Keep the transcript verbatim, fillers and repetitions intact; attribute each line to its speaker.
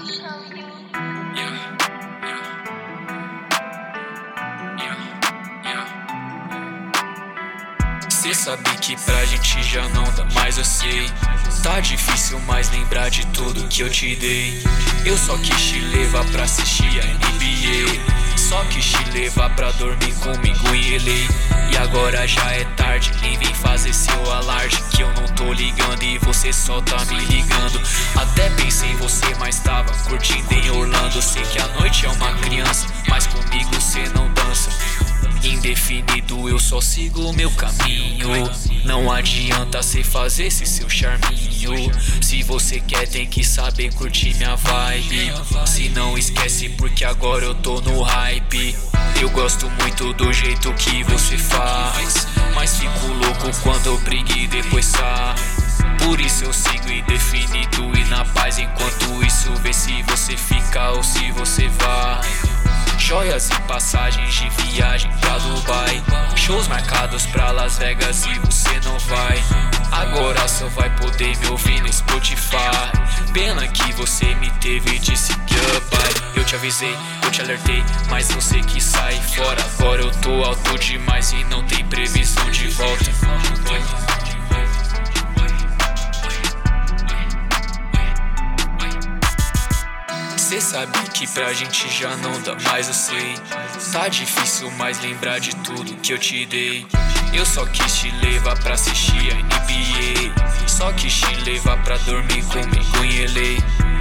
Speaker 1: Cê sabe que pra gente já não dá mais, eu sei. Tá difícil mais lembrar de tudo que eu te dei. Eu só quis te levar pra assistir a N B A. Só quis te levar pra dormir comigo em L A. E agora já é tarde, nem vem fazer seu alarde, que eu não tô ligando e você só tá me ligando. Até pensei em você, mas tava curtindo em Orlando. Sei que a noite é uma criança, mas comigo cê não dança. Indefinido, eu só sigo o meu caminho. Não adianta cê fazer esse seu charminho. Se você quer, tem que saber curtir minha vibe. Se não esquece, porque agora eu tô no hype. Eu gosto muito do jeito que você faz, mas fico louco quando eu brigo e depois sai. Por isso eu sigo indefinido e na paz. Enquanto isso, vê se você fica ou se você vai. Joias e passagens de viagem pra Dubai, shows marcados pra Las Vegas e você não vai. Agora só vai poder me ouvir no Spotify. Pena que você me teve e disse goodbye. Eu te avisei, eu te alertei, mas você quis sair fora. Agora eu tô alto demais e não tem previsão de volta. Cê sabe que pra gente já não dá mais, eu sei. Tá difícil mais lembrar de tudo que eu te dei. Eu só quis te levar pra assistir a N B A. Só quis te levar pra dormir comigo em L A.